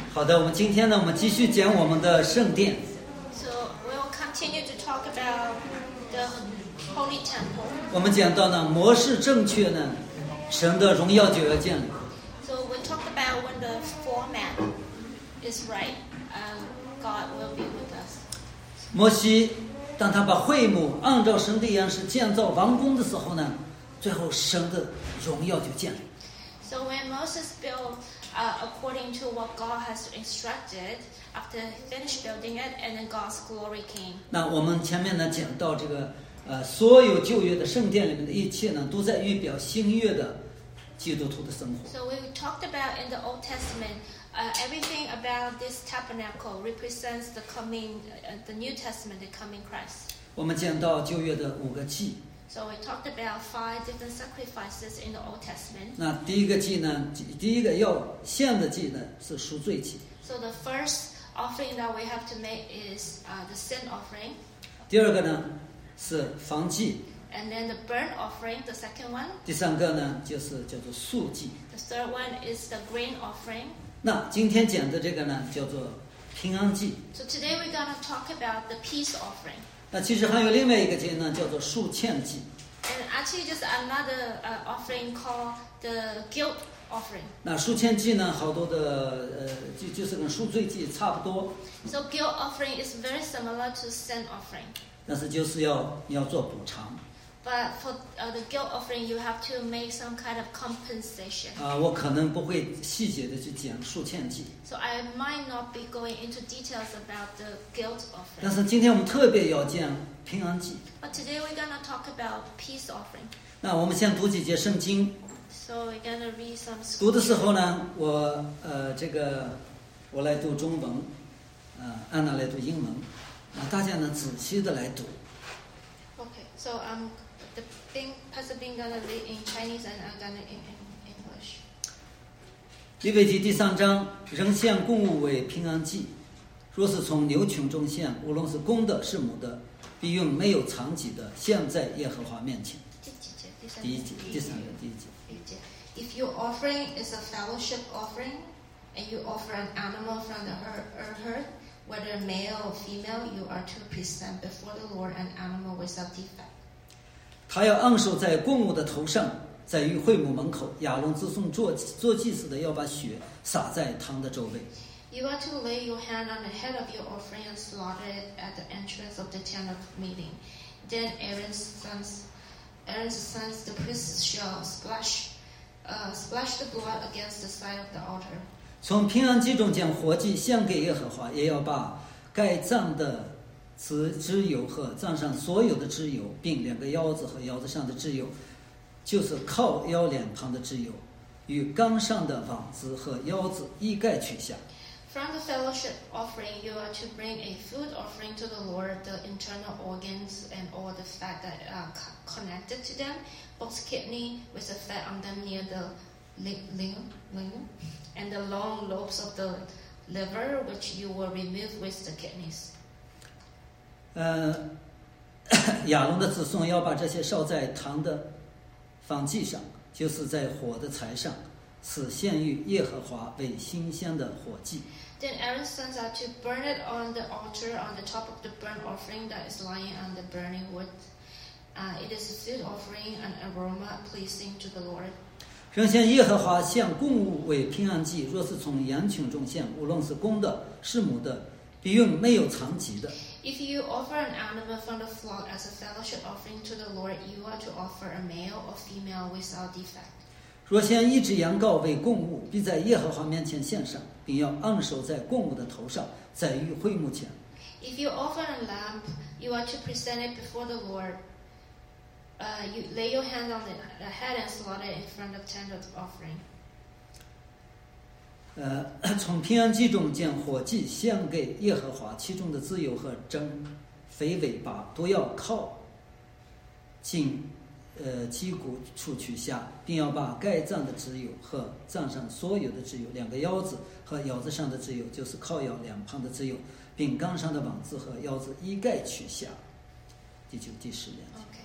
好的，我们今天呢，我们继续讲我们的圣殿。 So we'll continue to talk about the Holy Temple. 我们讲到呢，模式正确呢，神的荣耀就要建立。 So we talked about when the format is right, God will be with us. 摩西当他把会幕按照神的样式建造完工的时候呢，最后神的荣耀就建立。 So when Moses built according to what God has instructed, after he finished building it, and then God's glory came. 那我们前面呢讲到这个所有旧约的圣殿里面的一切呢，都在预表新约的基督徒的生活。 So we talked about in the Old Testament, everything about this tabernacle represents the coming, the New Testament, the coming Christ. 我们讲到旧约的5个祭。 So we talked about 5 different sacrifices in the Old Testament. 那第一个祭呢，第一个要献的祭呢是赎罪祭。 So the first offering that we have to make is the sin offering. 第二个呢是燔祭。 And then the burnt offering, the second one. 第三个呢就是叫做素祭。 The third one is the grain offering. 那今天讲的这个呢叫做平安祭。 So today we're going to talk about the peace offering. 那其实还有另外一个祭呢，叫做赎愆祭。 And actually, just another offering called the guilt offering. 那赎愆祭呢，好多的就是跟赎罪祭差不多。 So guilt offering is very similar to sin offering. 但是就是要做补偿。 But for the guilt offering, you have to make some kind of compensation. 我可能不会细节的去讲赎愆祭。 So I might not be going into details about the guilt 但 offering. 是今天我们特别要讲平安祭。 But today we're going to talk about peace offering. 那我们先读几节圣经。 So we're going to read some 读的时 scripture. 候呢，我来读中文，安娜来读英文，大家呢仔细的来读。 Okay, so Pastor Bing gonna read in Chinese and I'm gonna in English. 利未记第3章，人献供物为平安祭，若是从牛群中献，无论是公的是母的，必用没有残疾的献在耶和华面前。第一节，第3个第一节。 If your offering is a fellowship offering, and you offer an animal from the herd, whether male or female, you are to present before the Lord an animal without defect. 他要按手在供物的头上，在于会幕门口，亚伦自送做祭司的要把血洒在堂的周围。 You are to lay your hand on the head of your offering and slaughter it at the entrance of the tent of meeting. Then Aaron's sons, the priests, shall splash the blood against the side of the altar. 从平安祭中将火祭献给耶和华，也要把该脏的脂油和脏上所有的脂油，并2个腰子和腰子上的脂油，就是靠腰两旁的脂油，与缸上的网子和腰子一概取下。 From the fellowship offering, you are to bring a food offering to the Lord, the internal organs and all the fat that are connected to them, both kidney with the fat on them near the ligament, and the long lobes of the liver, which you will remove with the kidneys. 亚伦的子孙要把这些烧在堂的燔祭上，就是在火的柴上，此献于耶和华为馨香的火祭。 Then Aaron's sons are to burn it on the altar on the top of the burnt offering that is lying on the burning wood. It is a food offering, an aroma pleasing to the Lord. 人献耶和华献供物为平安祭，若是从羊群中献，无论是公的是母的，必用没有残疾的。 If you offer an animal from the flock as a fellowship offering to the Lord, you are to offer a male or female without defect. 若献一只羊羔为供物，必在耶和华面前献上，并要按手在供物的头上，在于会幕前。 If you offer a lamb, you are to present it before the Lord. You lay your hand on the head and slaughter it in front of the tent of offering. 从平安祭中将火祭献给耶和华，其中的脂油和整肥尾巴都要靠近脊骨处取下，并要把该脏的脂油和脏上所有的脂油，2个腰子和腰子上的脂油，就是靠腰两旁的脂油，并缸上的网子和腰子一概取下。第9、第10节。 Okay.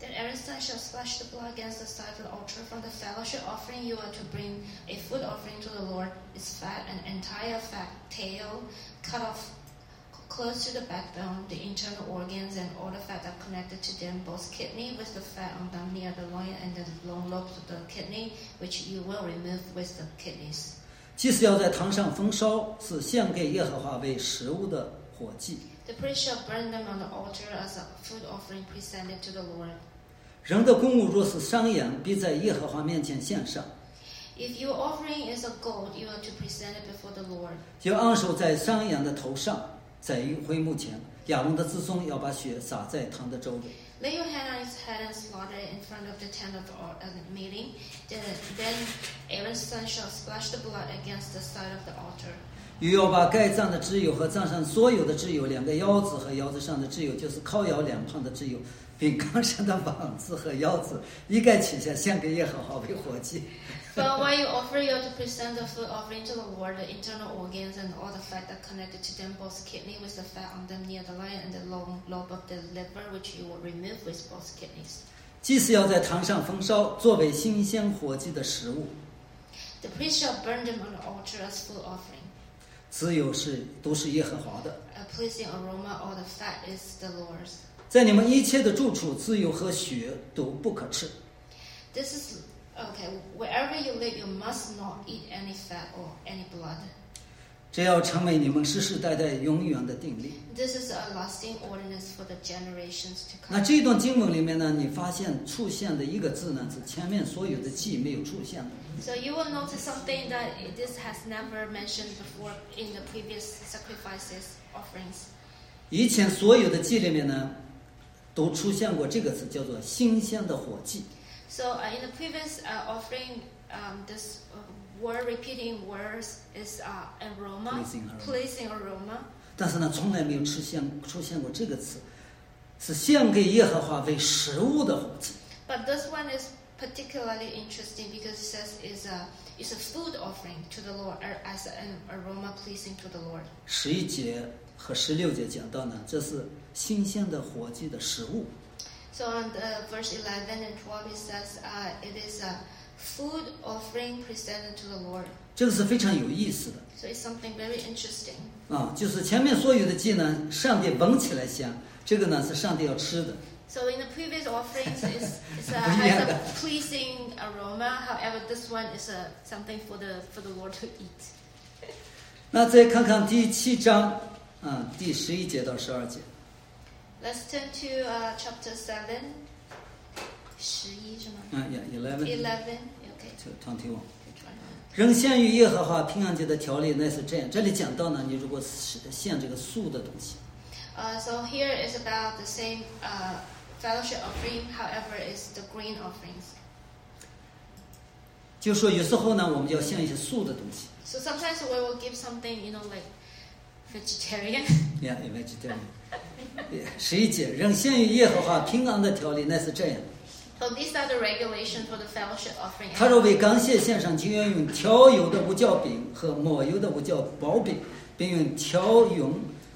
Then Aaron's son shall splash the blood against the side of the altar. From the fellowship offering you are to bring a food offering to the Lord. Its fat, an entire fat tail, cut off close to the backbone, the internal organs and all the fat that connected to them, both kidney with the fat on them near the loin and the long lobes of the kidney, which you will remove with the kidneys. 祭司要在堂上焚烧，是献给耶和华为食物的火祭。 The priest shall burn them on the altar as a food offering presented to the Lord. 人的公物若是山羊，必在耶和华面前献上， If your offering is a goat, you are to present it before the Lord. 就按手在山羊的头上，在于会幕前。亚伦的子孙要把血洒在堂的周围。 Lay your hand on his head and slaughter it in front of the tent of the meeting. Then Aaron's son shall splash the blood against the side of the altar. 又要把该脏的脂油和脏上所有的脂油，两个腰子和腰子上的脂油，就是靠腰两旁的脂油，并缸上的网子和腰子，一概取下，献给耶和华为火祭。 But while you offer, you are to present the food offering to the Lord, the internal organs and all the fat that connected to them, both kidney with the fat on them near the loin and the long lobe of the liver, which you will remove with both kidneys. 祭司要在堂上焚烧，作为新鲜火祭的食物。 The priest shall burn them on the altar as food offering. 脂油都是耶和华的。 A pleasing aroma, all the fat is the Lord's. 在你们一切的住处，脂油和血都不可吃。 This is okay. Wherever you live, you must not eat any fat or any blood. 这要成为你们世世代代永远的定例。 This is a lasting ordinance for the generations to 那 come. 这段经文里面呢，你发现出现的一个字呢，是前面所有的祭没有出现的。 So you will notice something that this has never mentioned before in the previous sacrifices offerings. 以前所有的祭里面呢，都出现过这个字，叫做新鲜的火祭。 So in the previous offering, this word repeating words is aroma, pleasing aroma. 但是呢，从来没有出现过这个词，是献给耶和华为食物的火祭。 But this one is particularly interesting because it says it's a food offering to the Lord as an aroma pleasing to the Lord. 11节和16节讲到呢，这是新鲜的火祭的食物。 So on verse 11 and 12 it says it is a food offering presented to the Lord. 这个是非常有意思的 So it's something very interesting. 啊，就是前面所有的祭呢，上帝闻起来香，这个呢是上帝要吃的。 So in the previous offerings, has a pleasing aroma. However, this one is something for the Lord to eat. 那再看看第7章，第11节到12节。 Let's turn to chapter 7. 11是吗？ 11 11. Okay. to 21。仍献于耶和华平安节的条例乃是这样。这里讲到呢，你如果献这个素的东西， So here is about the same fellowship offering. However, is the grain offerings. 就说有时候呢，我们要献一些素的东西。 So sometimes we will give something, like vegetarian. Yeah, vegetarian. 11节，仍献于耶和华平安的条例乃是这样。 So these are the regulations for the fellowship offering. 他若为感谢献上，就要用调油的无酵饼和抹油的无酵薄饼，并用调用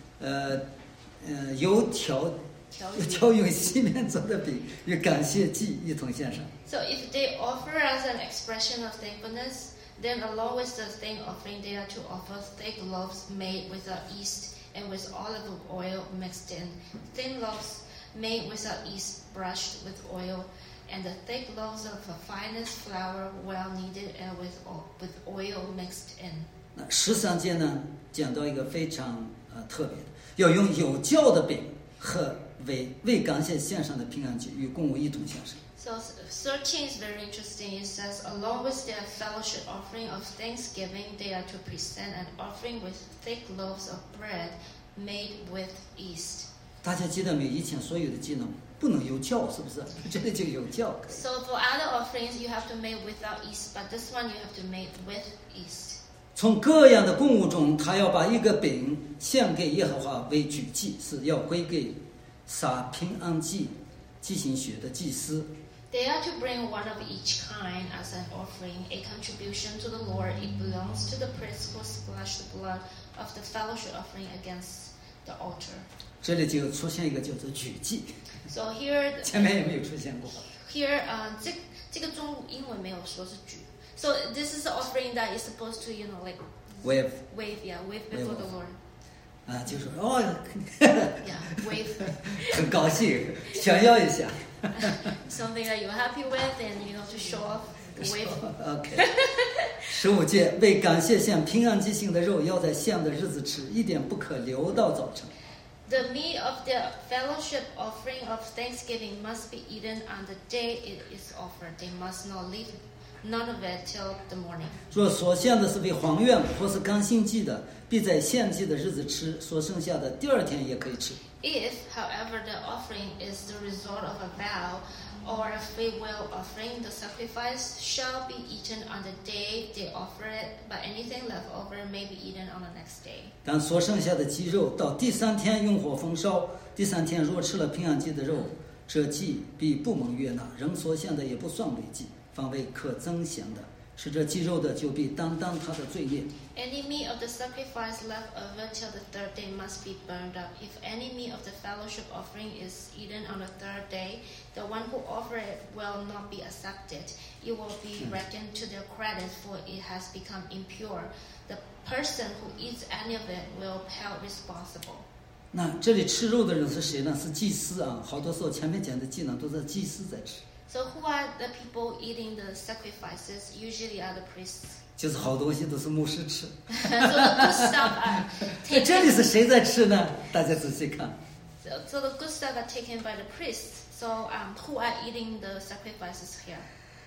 细面做的饼与感谢祭一同献上。 So if they offer as an expression of thankfulness, then along with the thank offering, they are to offer thick loaves made without yeast and with olive oil mixed in, thin loaves made without yeast brushed with oil, and the thick loaves of the finest flour well kneaded and with oil mixed in. 那13节呢，讲到一个非常特别的，要用有酵的饼和为感谢献上的平安祭与供物一同献上。 So 13 is very interesting. It says, along with their fellowship offering of thanksgiving, they are to present an offering with thick loaves of bread made with yeast. 大家记得没？以前所有的祭呢，不能有酵，是不是？这里就有酵。 So for other offerings, you have to make without yeast, but this one you have to make with yeast. 从各样的供物中，他要把一个饼献给耶和华为举祭，是要归给撒平安祭祭行血的祭司。 They are to bring one of each kind as an offering, a contribution to the Lord. It belongs to the priest who splashed the blood of the fellowship offering against the altar. 这里就出现一个叫做举祭， So here, 前面也没有出现过。 here, 这个中英文没有说是举。So this is the offering that is supposed to, like wave wave before the Lord. 啊，就说哦， Yeah, wave. 很高兴，炫耀一下。 Something that you're happy with, and to show off, wave. OK。15节，为感谢献平安祭献的肉，要在献的日子吃，一点不可留到早晨。 The meat of the fellowship offering of thanksgiving must be eaten on the day it is offered. They must not leave none of it till the morning. 若所献的是为还愿或是甘心祭的，必在献祭的日子吃，所剩下的第二天也可以吃。 If, however, the offering is the result of a vow or a free will offering, the sacrifice shall be eaten on the day they offer it, but anything left over may be eaten on the next day. 但所剩下的鸡肉到第3天用火焚烧，第3天若吃了平安祭的肉，这祭必不蒙悦纳，人所献的也不算为祭，反为可增咸的。吃这鸡肉的就必担当他的罪孽。 Any meat of the sacrifice left over till the third day must be burned up. If any meat of the fellowship offering is eaten on the third day, the one who offered it will not be accepted. It will be reckoned to their credit, for it has become impure. The person who eats any of it will be held responsible. 那这里吃肉的人是谁呢？是祭司啊。好多时候前面讲的祭呢，都是祭司在吃。 So who are the people eating the sacrifices? Usually are the priests. 就是好东西都是牧师吃。 So the good stuff are 这里 taken. 是谁在吃呢？大家仔细看。 So the good stuff are taken by the priests. So who are eating the sacrifices here?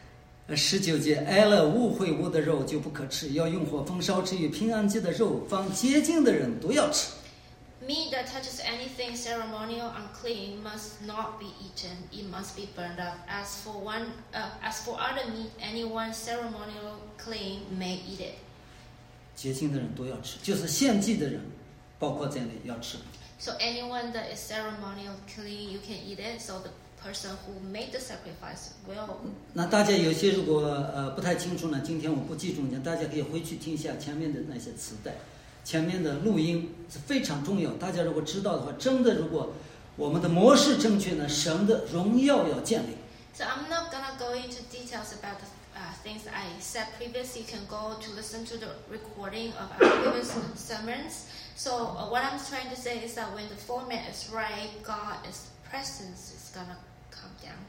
19节，挨了污秽物的肉就不可吃，要用火焚烧。至于平安祭的肉，凡洁净的人都要吃。 Meat that touches anything ceremonial unclean must not be eaten; it must be burned up. As for other meat, anyone ceremonial clean may eat it. 洁净的人都要吃，就是献祭的人，包括在内要吃。 So anyone that is ceremonial clean, you can eat it. So the person who made the sacrifice will. 那大家有些如果不太清楚呢，今天我不记重点，大家可以回去听一下前面的那些磁带。 前面的录音是非常重要，大家如果知道的话，真的如果我们的模式正确呢，神的荣耀要建立。 So I'm not gonna go into details about the things I said previously. You can go to listen to the recording of our previous sermons. So what I'm trying to say is that when the format is right, God's presence is gonna come down.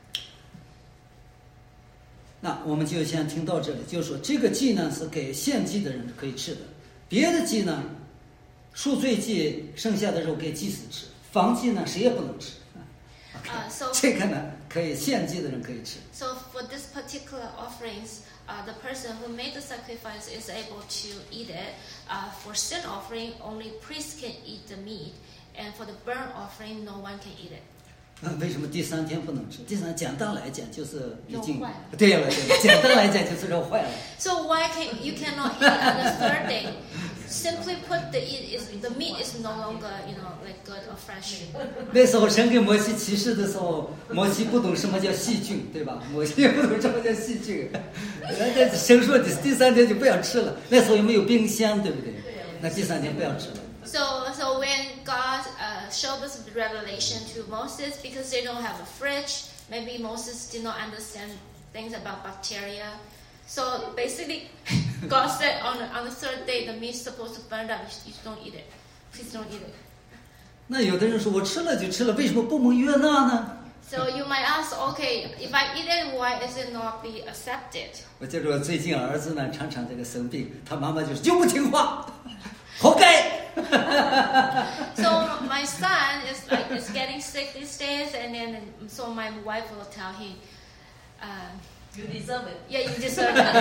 那我们就先听到这里，就是说这个祭呢是给献祭的人可以吃的。 别的祭呢，赎罪祭剩下的肉给祭司吃，燔祭呢谁也不能吃。 So 这个呢可以献祭的人可以吃。 So for this particular offerings, the person who made the sacrifice is able to eat it. For sin offering, only priests can eat the meat, and for the burnt offering, no one can eat it. 为什么第3天不能吃？第3简单来讲就是已经肉坏了。 对了，简单来讲就是肉坏了。 So why you cannot eat on the third day? Simply put, the meat is no longer like good or fresh. 那时候神给摩西启示的时候，摩西不懂什么叫细菌，对吧？摩西也不懂什么叫细菌。神说第3天就不要吃了，那时候又没有冰箱，对不对？那第3天不要吃了。 So when God showed this revelation to Moses, because they don't have a fridge, maybe Moses did not understand things about bacteria. So basically, God said on the third day, the meat is supposed to burn up. You don't eat it. Please don't eat it. 那有的人说我吃了就吃了，为什么不蒙悦纳呢？ So you might ask, okay, if I eat it, why is it not be accepted? 我记住最近儿子呢常常这个生病，他妈妈就不听话，活该。 So my son is getting sick these days, and then so my wife will tell him, You deserve it. yeah, you deserve it.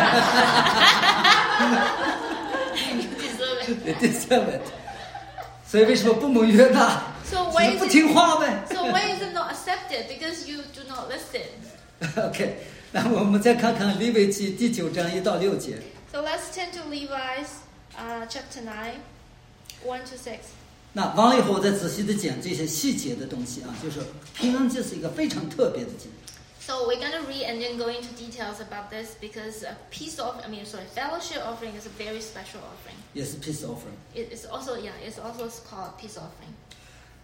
You deserve it. You deserve it. 所以为什么不蒙悦纳？ So 只 why 是 is 不 it? 听话呗。 So why is it not accepted? Because you do not listen. OK， 那我们再看看利未记第9章1到6节。 So let's turn to Levi's chapter 9, 1 to 6. 那完了以后，我再仔细的讲这些细节的东西啊，就是平安祭是一个非常特别的祭。 So we're going to read and then go into details about this because fellowship offering is a very special offering. 也是 peace offering。 It's also called peace offering.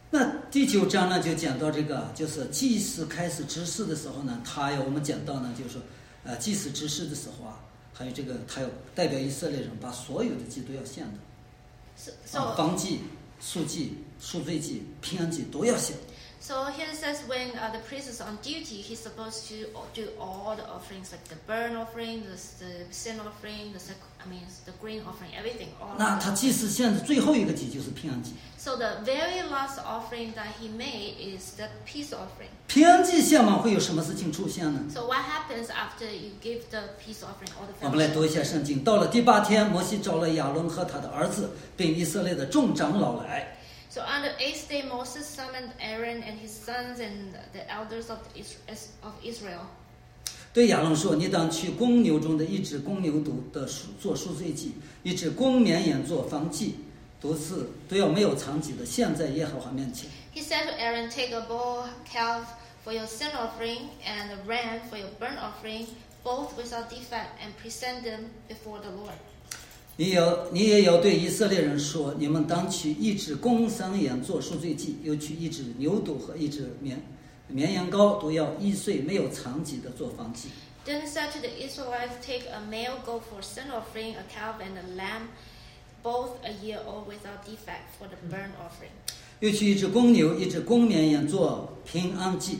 那第9章呢，就讲到这个，就是祭司开始执事的时候呢，我们讲到呢，就是说，祭司执事的时候啊，还有这个他要代表以色列人把所有的祭都要献的，燔祭、素祭、赎罪祭、平安祭都要献。 So here it says when the priest is on duty, he's supposed to do all the offerings, like the burnt offering, the sin offering, the grain offering, everything. All 那他祭司献的最后一个祭就是平安祭。 So the very last offering that he made is the peace offering. 平安祭献完会有什么事情出现呢？ So what happens after you give the peace offering or the 我们来读一下 fellowship? 圣经。到了第8天，摩西召了亚伦和他的儿子，并以色列的众长老来。 So on the 8th day, Moses summoned Aaron and his sons and the elders of Israel. 对亚伦说：“你当取公牛中的一只公牛犊的做赎罪祭，一只公绵羊做燔祭，都要没有残疾的，献在耶和华面前。” He said to Aaron, "Take a bull calf for your sin offering and a ram for your burnt offering, both without defect, and present them before the Lord." 你也要对以色列人说：你们当取一只公山羊做赎罪祭，又取一只牛犊和一只绵羊羔，都要1岁没有残疾的做燔祭。 Then he said to the Israelites, "Take a male goat for sin offering, a calf and a lamb, both a year old without defect, for the burnt offering." 又取一只公牛，一只公绵羊做平安祭，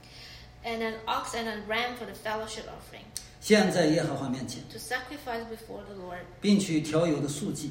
And an ox and a ram for the fellowship offering, 献在耶和华面前， to sacrifice before the Lord. 并取调油的素祭。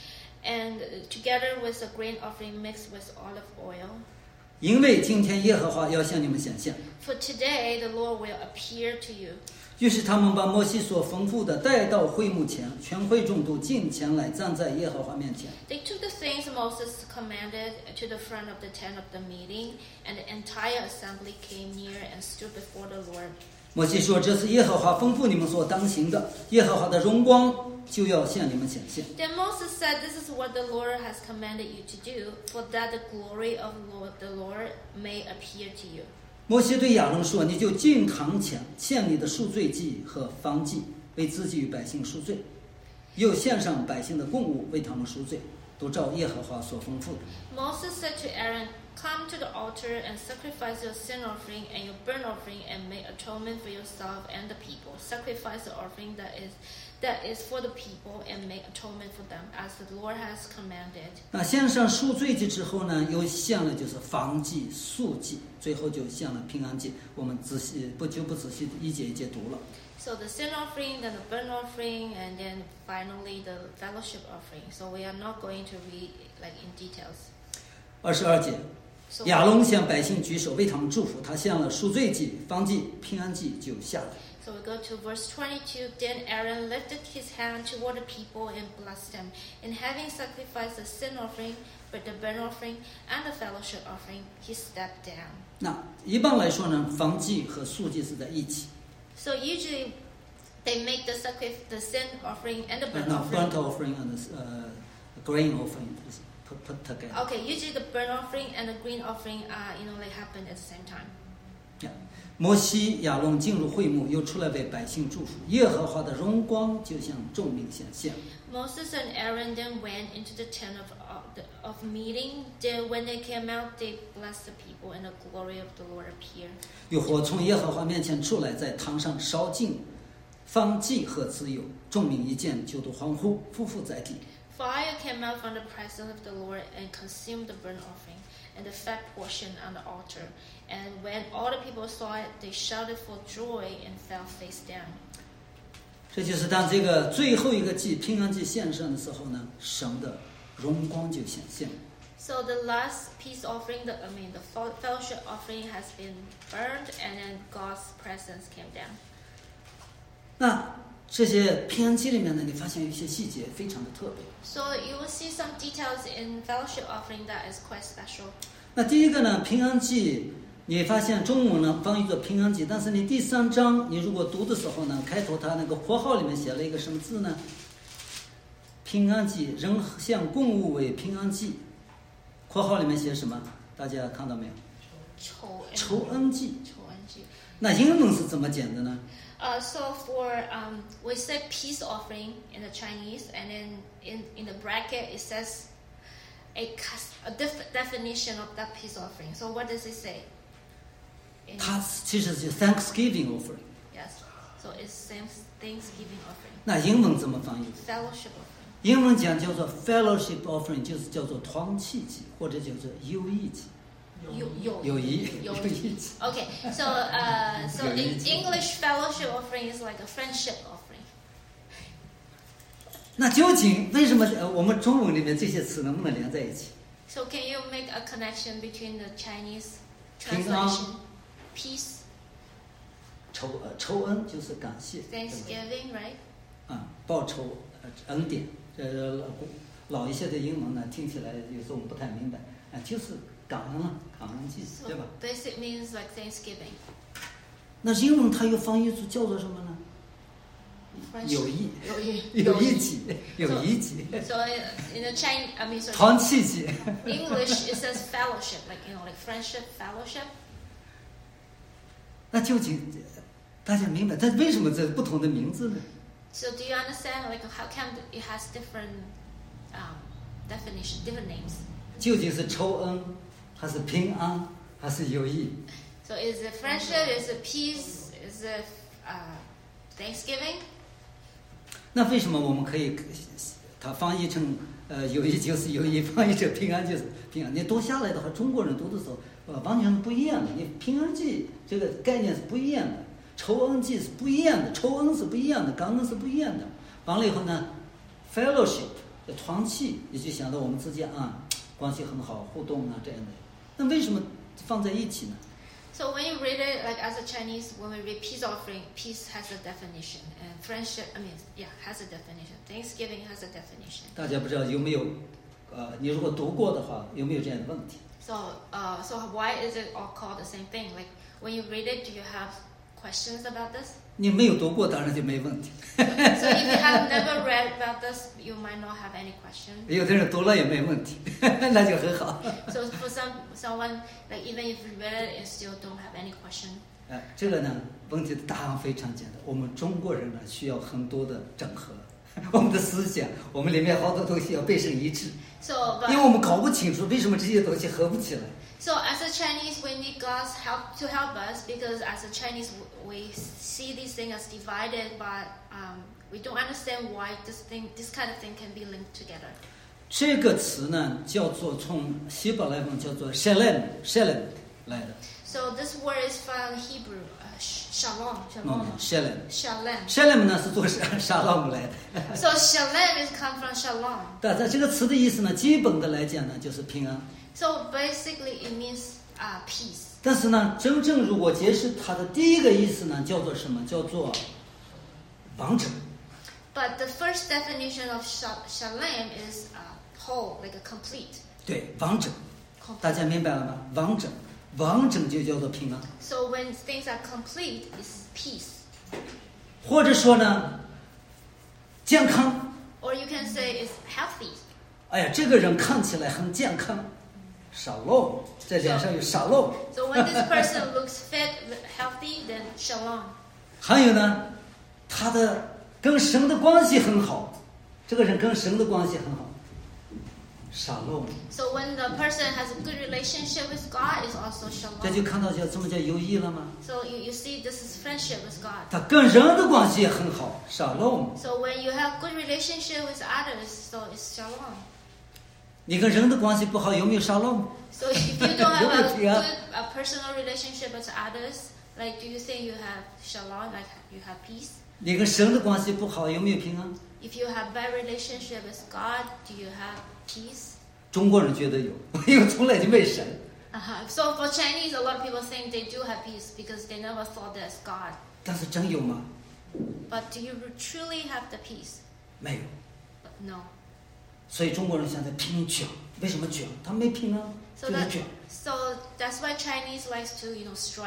And together with the grain offering mixed with olive oil. 因为今天耶和华要向你们显现。 For today the Lord will appear to you. 于是他们把摩西所吩咐的带到会幕前，全会众都进前来，站在耶和华面前。 They took the things Moses commanded to the front of the tent of the meeting, and the entire assembly came near and stood before the Lord. 摩西说：“这是耶和华吩咐你们所当行的，耶和华的荣光就要向你们显现。” Then Moses said, "This is what the Lord has commanded you to do, for that the glory of the Lord may appear to you." 摩西对亚伦说：“你就进堂前献你的赎罪祭和燔祭，为自己与百姓赎罪，又献上百姓的供物，为他们赎罪，都照耶和华所吩咐的。” Moses said to Aaron, "Come to the altar and sacrifice your sin offering and your burnt offering, and make atonement for yourself and the people. Sacrifice the offering that is for the people, and make atonement for them, as the Lord has commanded." 那献上赎罪祭之后呢，又献了就是燔祭、素祭，最后就献了平安祭。我们不仔细一节一节读了。 So the sin offering, then the burnt offering, and then finally the fellowship offering. So we are not going to read like in details. 22节， So 亚伦向百姓举手为他们祝福，他献了赎罪祭、燔祭、平安祭就下来。 So we go to verse 22. Then Aaron lifted his hand toward the people and blessed them. And having sacrificed the sin offering, with the burnt offering, and the fellowship offering, he stepped down. 那一般来说呢，燔祭和素祭是在一起。 So usually they make the sin offering and the burnt No, offering. burnt offering and grain offering is put together. Okay, usually the burnt offering and the grain offering like happen at the same time. 摩西、亚伦进入会幕，又出来为百姓祝福。耶和华的荣光就向众民显现。 Moses and Aaron then went into the tent of meeting. Then when they came out, they blessed the people, and the glory of the Lord appeared. 有火从耶和华面前出来，在堂上烧尽燔祭和脂油，众民一见就都欢呼，匍匐在地。 Fire came out from the presence of the Lord and consumed the burnt offering and the fat portion on the altar. And when all the people saw it, they shouted for joy and fell face down. 这就是当这个最后一个祭平安祭献上的时候呢，神的荣光就显现。 So the last peace offering, the fellowship offering has been burned, and then God's presence came down. 那这些平安祭里面呢，你发现有一些细节非常的特别。 So you will see some details in fellowship offering that is quite special. 那第一个呢，平安祭，你发现中文呢翻译作平安祭，但是你第3章你如果读的时候呢，开头它那个括号里面写了一个什么字呢？平安祭，人向供物为平安祭。括号里面写什么？大家看到没有？酬恩祭。那英文是怎么讲的呢？ So for we say peace offering in the Chinese, and then in the bracket it says a different definition of that peace offering. So what does it say? 它其实是 Thanksgiving offering。 Yes. So it's Thanksgiving offering. 那英文怎么翻译？ Fellowship offering. 英文讲叫做 fellowship offering， 就是叫做团契祭，或者叫做友谊祭。友谊祭。 Okay, so in English, fellowship offering is like a friendship offering. 那究竟为什么我们中文里面这些词能不能连在一起？ So can you make a connection between the Chinese 平安 translation, peace, 酬恩就是感谢， Thanksgiving, right? 报酬恩典。老一些的英文呢，听起来有时候我们不太明白，就是感恩了，感恩祭， So 对吧？ basic means like Thanksgiving. 那英文它又翻译出叫做什么呢？ Friendship. 友谊， 友谊。 祭，友谊祭， So in the Chinese, I mean, so 团契祭。 English it says fellowship, like like friendship, fellowship. 那究竟大家明白它为什么这不同的名字呢？ So do you understand like how come it has different definition, different names? 究竟是酬恩，还是平安，还是友谊？ So is it friendship? Is it peace? Is it Thanksgiving? 那为什么我们可以它翻译成友谊就是友谊，翻译成平安就是平安？你读下来的话，中国人读的时候完全是不一样的。你平安祭这个概念是不一样的，酬恩祭是不一样的，酬恩是不一样的，感恩是不一样的。完了以后呢 ，fellowship 团契，也就想到我们之间关系很好，互动这样的。那为什么放在一起呢？ So when you read it, like as a Chinese, when we read peace offering, peace has a definition, and friendship, I mean, yeah, has a definition. Thanksgiving has a definition. 大家不知道有没有你如果读过的话，有没有这样的问题？ So why is it all called the same thing? Like when you read it, do you have questions about this? 你没有读过，当然就没问题。 So if you have never read about this, you might not have any question. 有的人读了也没问题，那就很好。 So for someone, like even if you read it, you still don't have any question. 这个呢，问题的答案非常简单。我们中国人呢，需要很多的整合，我们的思想，我们里面好多东西要备成一致。 So, 因为我们搞不清楚为什么这些东西合不起来。 So as a Chinese, we need God's help to help us because as a Chinese, we see these things as divided, but we don't understand why this kind of thing can be linked together. 这个词呢，叫做从希伯来文叫做 shalom 来的。 So this word is from Hebrew, shalom. Shalom 呢是做沙拉姆来的。 So shalom is come from shalom. 但这个词的意思呢，基本的来讲呢，就是平安。 So basically, it means peace. 但是呢，真正如果解释它的第一个意思呢，叫做什么？叫做完整。 But the first definition of shalom is whole, like a complete. 对，完整。大家明白了吗？完整，完整就叫做平安。 So when things are complete, it's peace. 或者说呢，健康。 Or you can say it's healthy. 哎呀，这个人看起来很健康。Shalom，在脸上有 Shalom。 So when this person looks fit, healthy, then shalom. 还有呢，他的跟神的关系很好，这个人跟神的关系很好。Shalom。 So when the person has a good relationship with God, it's also 这就 shalom. 看到什么叫友谊了吗？ So you see, this is friendship with God. 他跟人的关系也很好。Shalom。 So when you have good relationship with others, so it's shalom. 你跟人的关系不好，有没有Shalom？ So if you don't have a 有没有平安？ good personal relationship with others, like do you think you have shalom, like you have peace? 你跟神的关系不好，有没有平安？ If you have bad relationship with God, do you have peace? 中国人觉得有，因为从来就没神。 So for Chinese, a lot of people think they do have peace because they never thought there's God. 但是真有吗？ But do you truly have the peace? 没有。 No. 所以中国人现在拼命卷，为什么卷？他没平安， So 就是卷。 that's why Chinese likes to,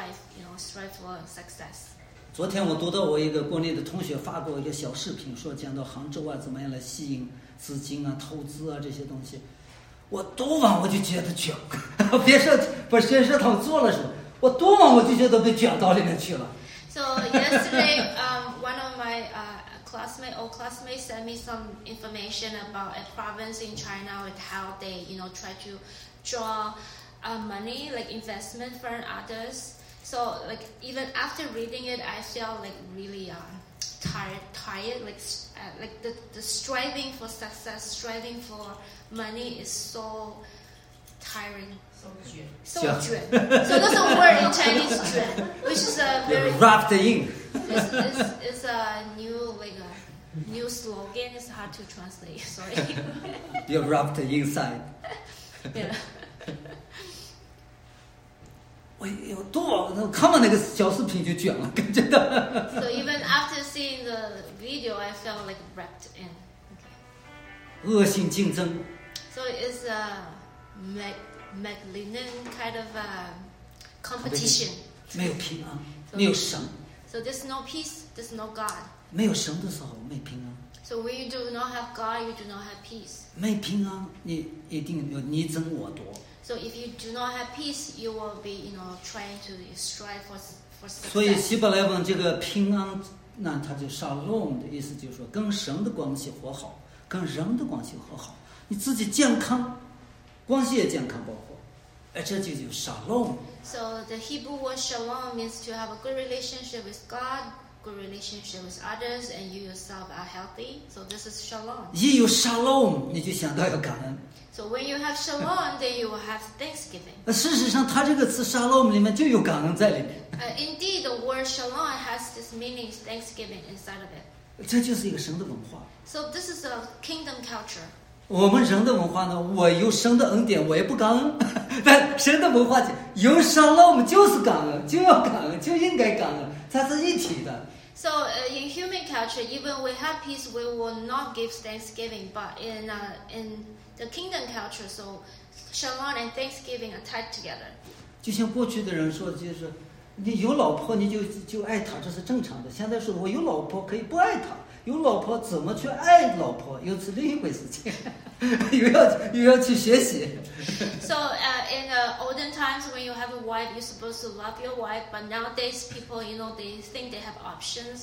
strive for success. 昨天我读到我一个国内的同学发过一个小视频，说讲到杭州怎么样来吸引资金投资这些东西。我读完我就觉得卷，别说他们做了什么，我读完我就觉得被卷到里面去了。 So yesterday, one of my old classmates sent me some information about a province in China with how they, try to draw money, like investment for others. So, like, even after reading it, I felt like really tired. Like the striving for success, striving for money is so tiring. So 卷. So that's a word in Chinese, 卷, which is a very wrapped in. It's a new slogan. It's hard to translate. Sorry. You're wrapped inside. Yeah. 我有多看完那个小视频就卷了，感觉到。 So even after seeing the video, I felt like wrapped in. Okay. 恶性竞争。 So it's a malignant kind of competition. 没有平安，没有神。 So there's no peace, there's no God. 没有神的时候没平安。 So when you do not have God, you do not have peace. 没平安，你一定有你争我夺。 So if you do not have peace, you will be, trying to strive for success. 所以希伯来文这个平安，那它就shalom的意思就是说，跟神的关系和好，跟人的关系和好，你自己健康，关系也健康包括，这就叫shalom。 So the Hebrew word shalom means to have a good relationship with God, good relationship with others, and you yourself are healthy. So this is shalom. 一有shalom，你就想到要感恩。 So when you have shalom, then you will have thanksgiving. 事实上，它这个词 shalom 里面就有感恩在里面。 Indeed, the word shalom has this meaning, thanksgiving inside of it. 这就是一个神的文化。 So this is a kingdom culture. 我们人的文化呢，我有神的恩典，我也不感恩。但神的文化有shalom就是感恩，就要感恩，就应该感恩，它是一体的。 So in human culture, even we have peace, we will not give thanksgiving. But in the kingdom culture, so shalom and thanksgiving are tied together. 就像过去的人说，就是你有老婆你就爱她，这是正常的。现在说我有老婆可以不爱她，有老婆怎么去爱老婆，又是另一回事情，又要去学习。 So in olden times, when you have a wife, you're supposed to love your wife. But nowadays, people, they think they have options.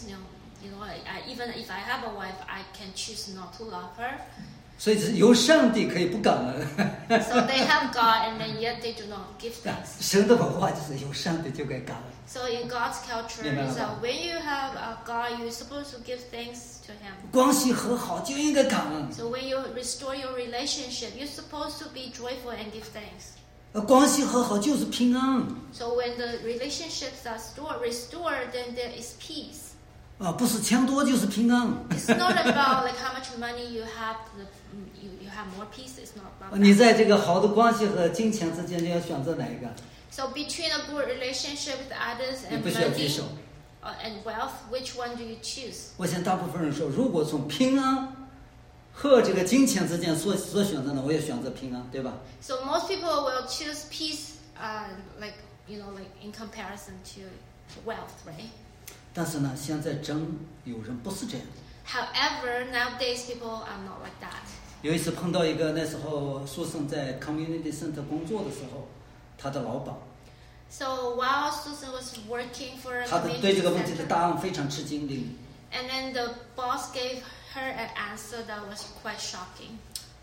Even if I have a wife, I can choose not to love her. 所以有上帝可以不感恩。 So they have God, and then yet they do not give thanks. 神的文化就是有上帝就该感恩。 So in God's culture, is when you have God, you're supposed to give thanks to Him. 关系和好就应该感恩。 So when you restore your relationship, you're supposed to be joyful and give thanks. 关系和好就是平安。 So when the relationships are restored, then there is peace. 不是钱多就是平安。 It's not about like how much money you have. You have more peace. It's not about that. 你在这个好的关系和金钱之间，你要选择哪一个？ So between a good relationship with others 你 and 不需要举 money 手。 and wealth, which one do you choose? 我想大部分人说，如果从平安和这个金钱之间所选择呢，我也选择平安，对吧？ So most people will choose peace, like in comparison to wealth, right? 但是呢，现在真有人不是这样。 However, nowadays people are not like that. 有一次碰到一个那时候苏生在 community center 工作的时候，他的老板， So while Susan was working for a 他对这 community 个问题的 center, 答案非常吃惊的。 and then the boss gave her an answer that was quite shocking.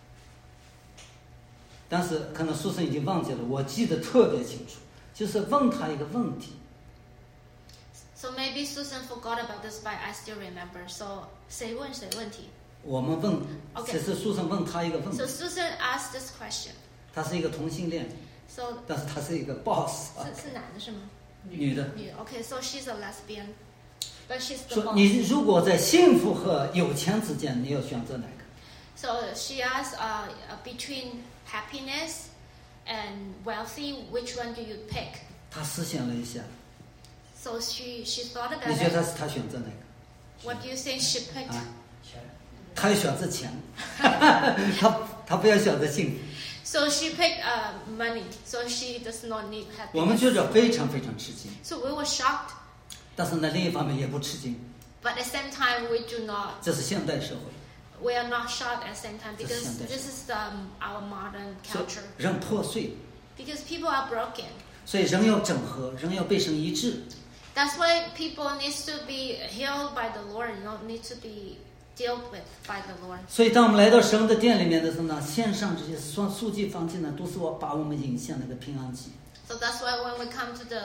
但是可能苏生已经忘记了，我记得特别清楚，就是问他一个问题。 So maybe Susan forgot about this, but I still remember. So 谁问题？ 我们问， Okay. 这是苏生问他一个问题 So。Susan asked this question. 他是一个同性恋， So 但是他是一个 boss 啊， 是男的是吗？ 女的。 Okay, so she's a lesbian, but she's the 说 boss. 你如果在幸福和有钱之间，你要选择哪个？ So she asked between happiness and wealthy, which one do you pick? 他思想了一下， So she thought 你 about 觉得 it. 他选择哪个？ What do you think she picked? 啊，他要选择钱，他不要选择幸福。 So she picked money. So she does not need 我们 happiness. 觉着非常非常吃惊， So we were shocked, 但是呢，另一方面也不吃惊， but at the same time we do not. 这是现代社会， We are not shocked at the same time because This is this is our modern 所以 culture. 人破碎， Because people are broken. 所以人要整合，人要被神医治。 That's why people needs to be healed by the Lord, need to be dealt with by the Lord. 所以当我们来到神的殿里面的时候呢，献上这些素祭燔祭呢，都是把我们引向那个平安祭。 So that's why when we come to the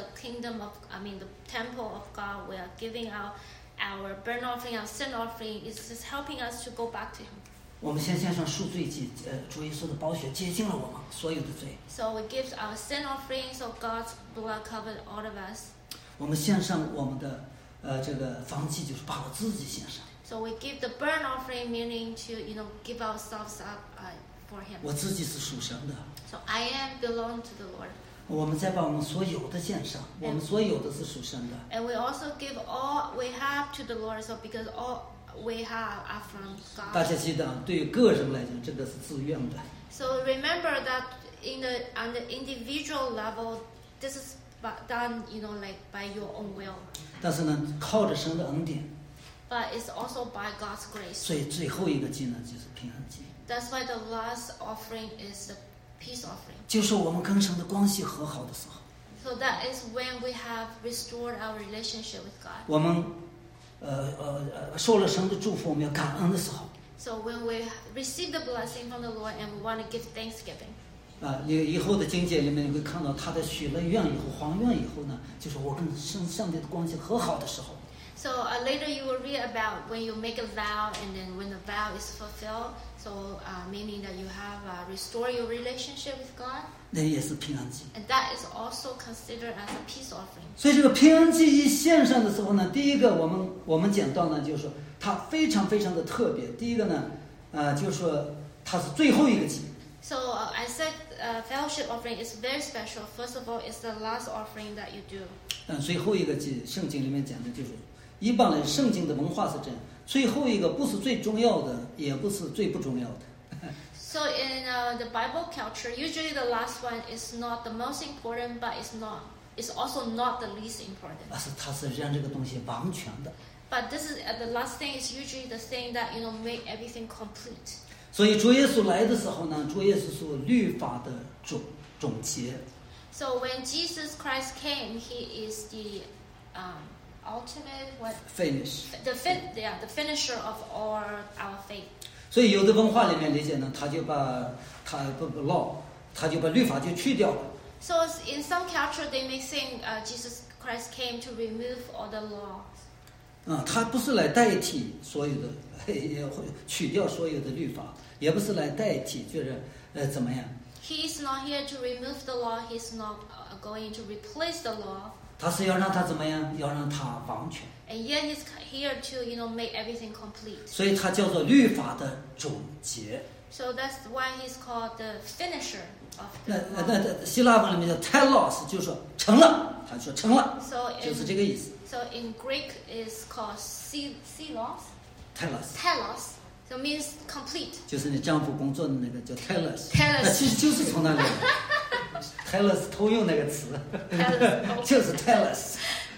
the temple of God, we are giving out our burnt offering, our sin offering. It's just helping us to go back to Him. 我们先献上赎罪祭，主耶稣的宝血洁净了我们所有的罪。 So we give our sin offering, so God's blood covered all of us. 我们献上我们的这个燔祭，就是把我自己献上。 So we give the burnt offering, meaning to give ourselves up for Him. 我自己是属神的。 So I belong to the Lord. 我们再把我们所有的献上，我们所有的是属神的。 And we also give all we have to the Lord, so because all we have are from 大 God. 家记得，对于个人来讲，这个是自愿的。 So remember that on the individual level, this is done, by your own will. 但是呢，靠着神的恩典， But it's also by God's grace. 所以最后一个祭呢，就是平安祭， That's why the last offering is the peace offering. 就是我们跟神的关系和好的时候， So that is when we have restored our relationship with God. 我们受了神的祝福，我们要感恩的时候。 So when we receive the blessing from the Lord and we want to give thanksgiving. 以后的经节里面你会看到，他在许了愿以后，还愿以后呢，就是我跟上帝的关系和好的时候。 So later you will read about when you make a vow and then when the vow is fulfilled. So meaning that you have restored your relationship with God. 那也是平安祭。 And that is also considered as a peace offering. 所以这个平安祭一献上的时候呢，第一个我们讲到呢，就是说它非常非常的特别。第一个呢，就是说它是最后一个祭。 So I said fellowship offering is very special. First of all, it's the last offering that you do. 最后一个祭，圣经里面讲的就是，一般来圣经的文化是这样，最后一个不是最重要的，也不是最不重要的。 So in the Bible culture, usually the last one is not the most important, but it's also not the least important. 它是让这个东西完全的。 But this is the last thing is usually the thing that make everything complete. 所以主耶稣来的时候呢，主耶稣是律法的总结。 So when Jesus Christ came, He is the ultimate finish the finisher of all our faith. 所以有的文化里面理解呢，他就把律法就去掉了。 So in some culture, they may think Jesus Christ came to remove all the laws. 他不是来代替所有的，也会去掉所有的律法，也不是来代替，就是怎么样？ He is not here to remove the law. He's not going to replace the law. 他是要让他怎么样？要让他完全。 And yet He's here to make everything complete. 所以他叫做律法的总结。 So that's why He's called the finisher of 那 the law. 希腊文里面叫 telos， 就是说成了，他说成了， So 就是这个意思。 in Greek is called telos. telos Telos. So means complete. 就是你丈夫工作的那个叫 telos， telos 那其实就是从那里来 telos 偷用那个词， telos. 就是 telos。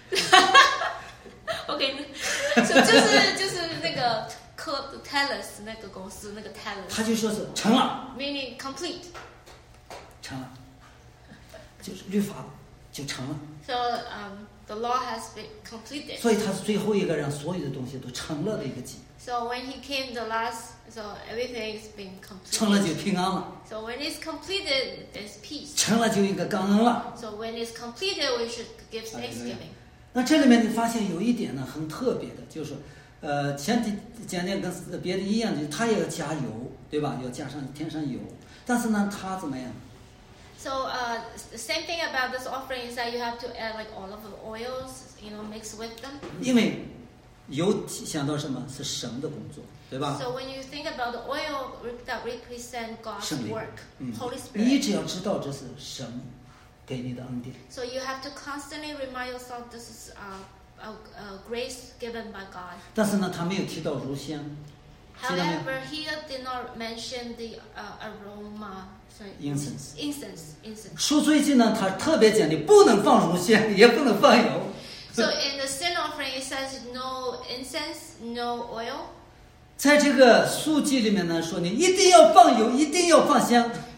OK. So 就是那个telos 那个公司那个 telos. 他就说是成了， Meaning complete. 成了，就是律法就成了。 So the law has been completed. 所以他是最后一个让所有的东西都成了的一个祭， So when He came the last, so everything has been 成了就 completed. 平安了， So when it's completed, there's peace. 成了就应该感恩了。 So when it's completed, we should give thanksgiving. 那这里面你发现有一点呢，很特别的，就是说，前几讲跟别的一样，就是它也要加油，对吧？要加上添上油，但是呢，它怎么样？ So the same thing about this offering is that you have to add like olive oils, mix with them. 因为油想到什么是神的工作，对吧？ So when you think about the oil that represent God's 圣灵。 work, Holy 你 Spirit. 只要知道这是神给你的恩典， So you have to constantly remind yourself this is grace given by God. 但是呢，他没有提到乳香，记得没有 However, here did not mention the aroma. Sorry, incense. 赎罪祭呢，它特别讲你不能放乳香，也不能放油。 So in the sin offering, it says no incense, no oil. 在这个赎祭里面呢，说你一定要放油，一定要放香。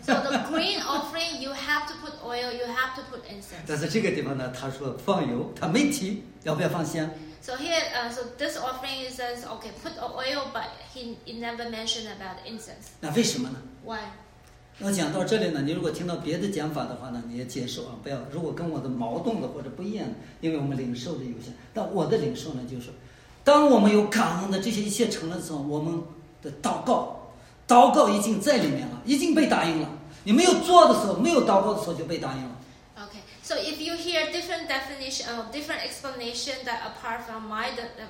So the grain offering, you have to put oil, you have to put incense. 但是这个地方呢，他说放油，他没提要不要放香。 So here, so this offering it says, okay, put oil, but he never mentioned about incense. 那为什么呢？ Why? 要讲到这里呢，你如果听到别的讲法的话呢，你也接受啊，不要如果跟我的矛盾的或者不一样的，因为我们领受的有限。但我的领受呢，就是说，当我们有感恩的这些一切成了的时候，我们的祷告已经在里面了，已经被答应了。你没有做的时候，没有祷告的时候就被答应了。 Okay, so if you hear different definition or different explanation that apart from my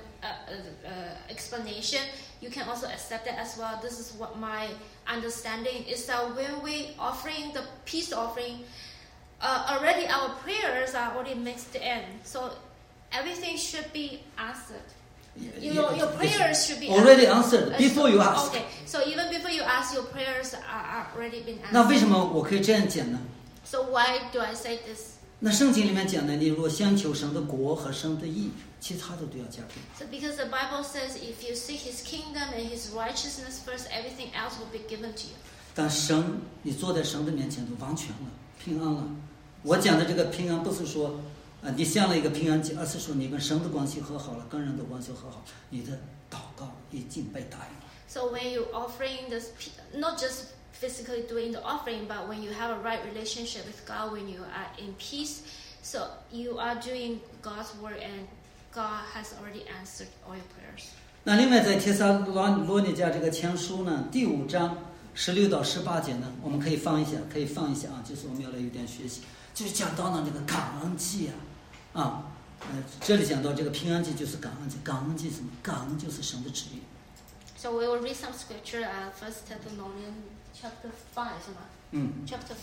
explanation, you can also accept it as well. This is what my understanding is that when we offering the peace offering, already our prayers are already mixed in, so everything should be answered. Your prayers should be already answered before you ask. Okay, so even before you ask, your prayers are already been answered. 那为什么我可以这样讲呢？ So why do I say this? 那圣经里面讲的，你如果相求神的国和神的义，其他的都要加倍。 So because the Bible says if you seek His kingdom and His righteousness first, everything else will be given to you. 但神，你坐在神的面前都完全了，平安了。我讲的这个平安，不是说你向了一个平安祭，而是说你跟神的关系和好了，跟人的关系和好，你的祷告已经被答应了。 So when you offering this, not just physically doing the offering, but when you have a right relationship with God, when you are in peace, so you are doing God's work, and God has already answered all your prayers. 那另外在帖撒罗尼迦这个前书呢，第5章16到18节呢，我们可以放一下啊，就是我们要来有点学习，就是讲到呢这个感恩祭这里讲到这个平安祭就是感恩祭，感恩祭什么？感恩就是神的旨意。 So we will read some scripture, 1 Thessalonians chapter 5, 是吗？ Chapter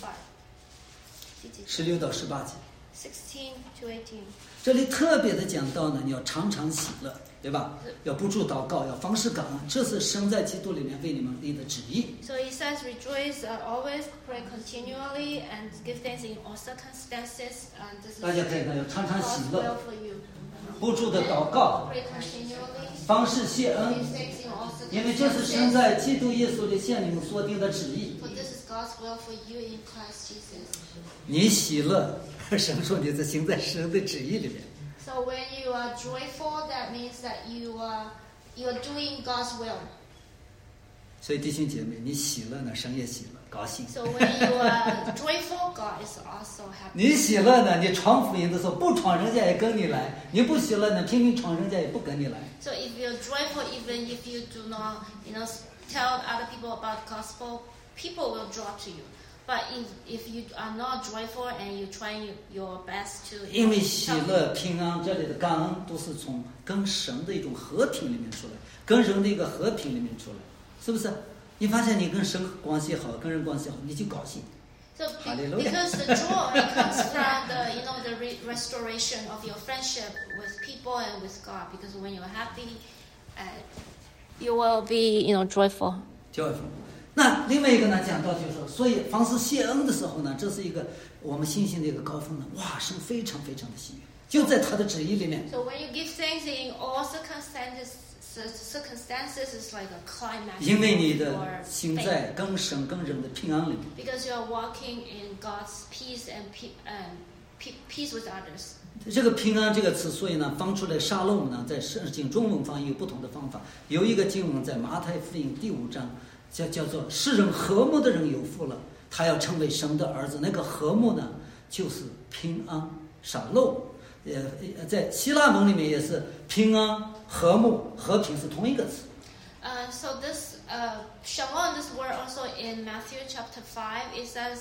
5. 16到18节。 16 to 18. 这里特别的讲到呢，你要常常喜乐，对吧？要不住祷告，要凡事感恩，这是神在基督里面为你们立的旨意。 So he says, rejoice always, pray continually, and give thanks in all circumstances. And this is 大家可以看，要常常喜 God's 乐， will for you. 不住的祷告， Pray continually, 凡事谢恩， give thanks in all 因为这是神 circumstances. 在基督耶稣里向你们所定的旨意。 For this is God's will for you in Christ Jesus. 你喜乐，神说你是行在神的旨意里面。 So when you are joyful, that means that you are doing God's will. 所以弟兄姐妹，你喜乐呢，神也喜乐，高兴。 So when you are joyful, God is also happy. 你喜乐呢，你传福音的时候不传，人家也跟你来；你不喜乐呢，拼命传，人家也不跟你来。 So if you're joyful, even if you do not, tell other people about gospel, people will draw to you. But if you are not joyful and you're trying your best to, 因为喜乐、平安这里的感恩都是从跟神的一种和平里面出来，跟人的一个和平里面出来，是不是？你发现你跟神关系好，跟人关系好，你就高兴。 So Hallelujah. because the joy comes from the restoration of your friendship with people and with God. Because when you're happy, you will be joyful. 教育。那另外一个呢，讲到就是说，所以凡是谢恩的时候呢，这是一个我们信心的一个高峰呢。哇，神非常非常的喜悦，就在他的旨意里面。 So when you give thanks in all circumstances is like a climax. 因为你 of 的 your 心 faith. 在跟神跟人的平安里面。 Because you are walking in God's peace and peace with others. 这个平安这个词，所以呢，放出来沙漏呢，在圣经中文翻译有不同的方法。有一个经文在马太福音第5章，叫做“世人和睦的人有福了，他要成为神的儿子”。那个和睦呢，就是平安沙漏。在希腊文里面也是平安、和睦、和平是同一个词。 So this shalom, this word also in Matthew chapter 5, it says,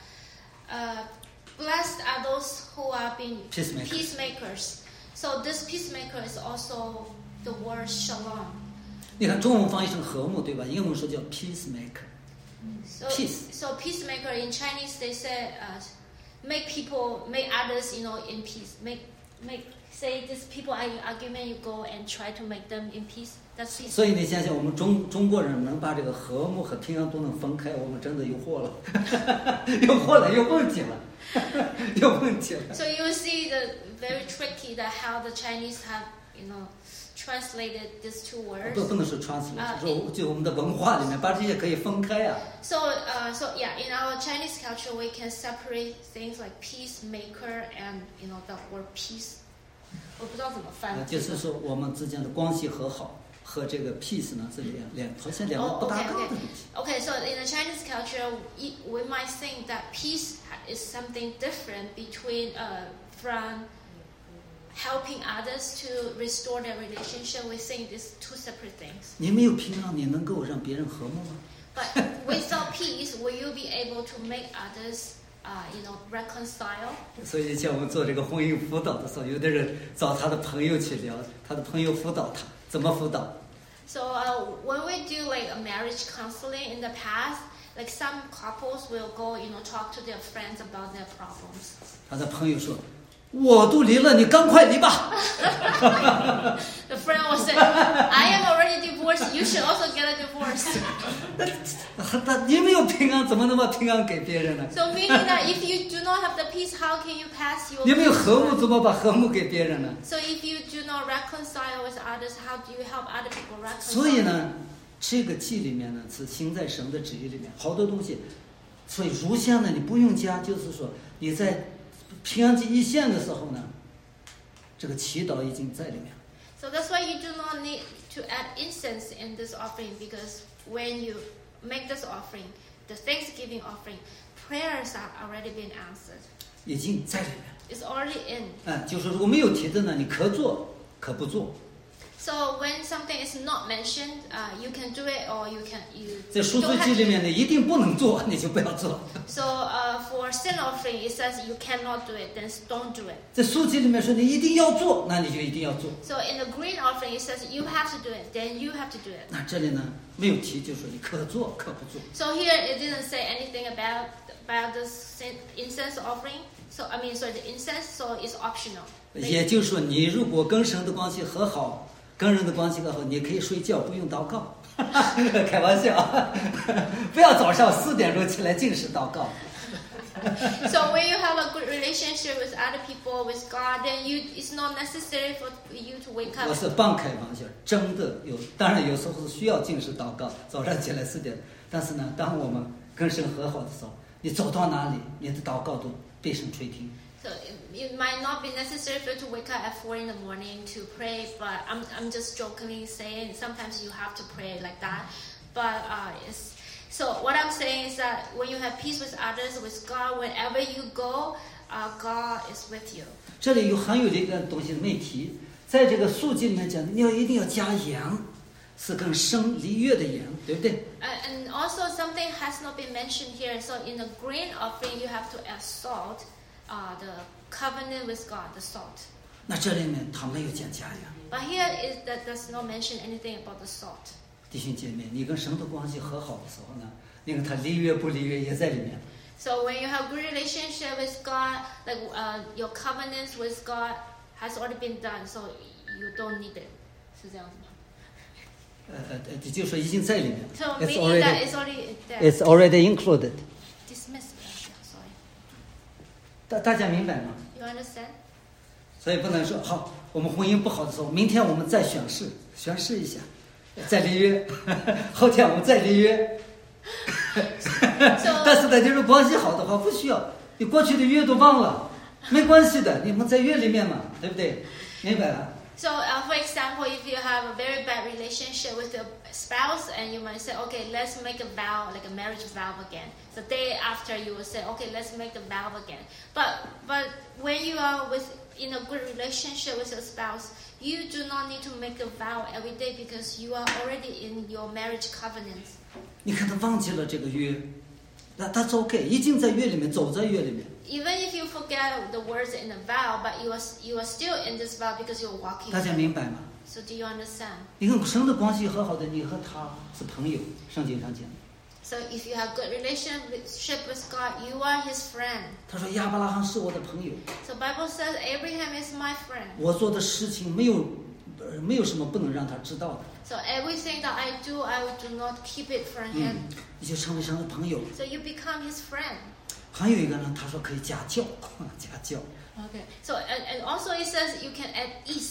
"Blessed are those who are being peacemakers." So this peacemaker is also the word shalom. 你看中文翻译成和睦，对吧？英文说叫 peacemaker。 Peace. So peacemaker in Chinese they say make others in peace. Say these people are in argument, you go and try to make them in peace. That's peace. 所以你想想，我们中国人能把这个和睦和平安都能分开，我们真的有祸了，有问题了，有问题了。 So you see the very tricky that how the Chinese have translated these two words. 不能说 translate， 说就我们的文化里面把这些可以分开啊。 So yeah, in our Chinese culture, we can separate things like peacemaker and the word peace. 我不知道怎么翻。 就是说我们之间的关系和好和这个 peace 呢，这好像两个不搭嘎的东西。 Okay, so in the Chinese culture, we might think that peace is something different between from helping others to restore their relationship. We think these two separate things. 你没有平安，你能够让别人和睦吗？ But without peace, will you be able to make others, reconcile? 所以像我们做这个婚姻辅导的时候，有的人找他的朋友去聊，他的朋友辅导他，怎么辅导？ So when we do like a marriage counseling in the past, like some couples will go, talk to their friends about their problems. 他的朋友说：“我都离了，你赶快离吧。” The friend will say, "I am already divorced. You should also get a divorce." 你没有平安，怎么能把平安给别人呢？ So meaning that if you do not have the peace, how can you pass your? 你没有和睦，怎么把和睦给别人呢？ So if you do not reconcile with others, how do you help other people reconcile? 所以呢，这个记里面呢是行在神的旨意里面，好多东西。所以如香呢，你不用加，就是说你在平安祭一献的时候呢，这个祈祷已经在里面。 So that's why you do not need to add incense in this offering, because when you make this offering, the Thanksgiving offering, prayers are already been answered. 已经在里面。 It's already in. 就是如果没有提的呢，你可做可不做。 So when something is not mentioned, you can do it or you 在赎 don't 罪记 have 里 to. 面呢，一定不能做，你就不要做。 So for sin offering, it says you cannot do it, then don't do it. 在赎记里面说你一定要做，那你就一定要做。 So in the green offering, it says you have to do it, then you have to do it. 那这里呢没有提，就说你可做可不做。 So here it didn't say anything about this incense offering. So the incense, so it's optional. 也就是说，你如果跟神的关系和好，跟人的关系和好，你可以睡觉不用祷告。开玩笑，不要早上4点钟起来尽是祷告。 So when you have a good relationship with other people, with God, then it's not necessary for you to wake up. 我是半开玩笑，真的有，当然有时候是需要尽是祷告，早上起来4点。但是呢，当我们跟神和好的时候，你走到哪里，你的祷告都被神垂听。 So it might not be necessary for you to wake up at 4 in the morning to pray, but I'm just jokingly saying sometimes you have to pray like that. But so what I'm saying is that when you have peace with others, with God, wherever you go, God is with you. 这里还有一个东西没提，在这个书记里面讲，你一定要加盐，是跟生离约的盐，对不对？ And also something has not been mentioned here. So in the grain offering, you have to add salt, the covenant with God, the salt. 那这里面他没有讲加盐。 But here that does not mention anything about the salt. 弟兄姐妹，你跟神的关系和好的时候呢，你看他离约不离约也在里面。 So when you have good relationship with God, like your covenants with God has already been done, so you don't need it. 是这样子吗？ 就是说已经在里面。 So It's meaning that already, it's already there. it's already included. Dismiss. Sorry. 大家明白吗？ You understand? 所以不能说好，我们婚姻不好的时候，明天我们再宣誓一下，再离约，后天我们再离约。但是呢，就是关系好的话，不需要，你过去的约都忘了，没关系的，你们在约里面嘛，对不对？明白了。 So, for example, if you have a very bad relationship with your spouse, and you might say, okay, let's make a vow, like a marriage vow again. The day after, you will say, okay, let's make the vow again. But when you are in a good relationship with your spouse, you do not need to make a vow every day because you are already in your marriage covenants. 你看他忘记了这个约，那他 OK， 已经在约里面，走在约里面。 Even if you forget the words in the vow, but you are still in this vow because you're walking. 大家明白吗？ So do you understand? 你跟神的关系和好的，你和他是朋友，圣经上讲。 So if you have good relationship with God, you are His friend. 他说亚伯拉罕是我的朋友， So Bible says Abraham is my friend. 我做的事情没有什么不能让他知道的。 So everything that I do do not keep it from him. 你就成为神的朋友。 So you become his friend. 还有一个呢，他说可以家教，家教。 Okay. So and also it says you can add yeast.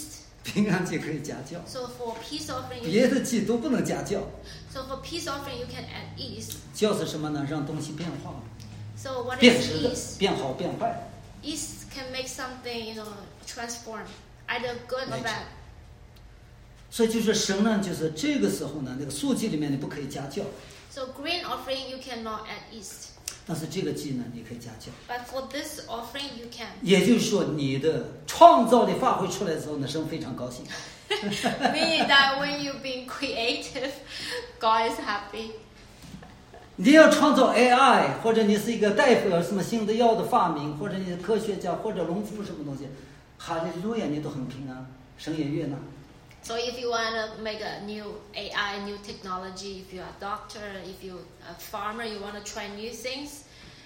平安祭可以加教， So for peace offering, 别的祭都不能加教。 so for peace offering you can add yeast. 教是什么呢？让东西变化， So what 变 is 质的， yeast? 变好变坏。 Yeast can make something, transform, either good or Nature. bad. 所以就是神呢，就是这个时候呢，那个素祭里面你不可以加教， So grain offering you cannot add yeast, 但是这个祭呢，你可以加教。 but for this offering you can. 也就是说，你的创造力发挥出来的时候呢，神非常高兴。 Meaning that when you're being creative, God is happy. 你要创造 AI， 或者你是一个大夫，什么新的药的发明，或者你是科学家，或者农夫什么东西，哈利路亚，你都很平安，神也悦纳。 So if you want to make a new AI, new technology, if you're a doctor, if you're a farmer, you want to try new things,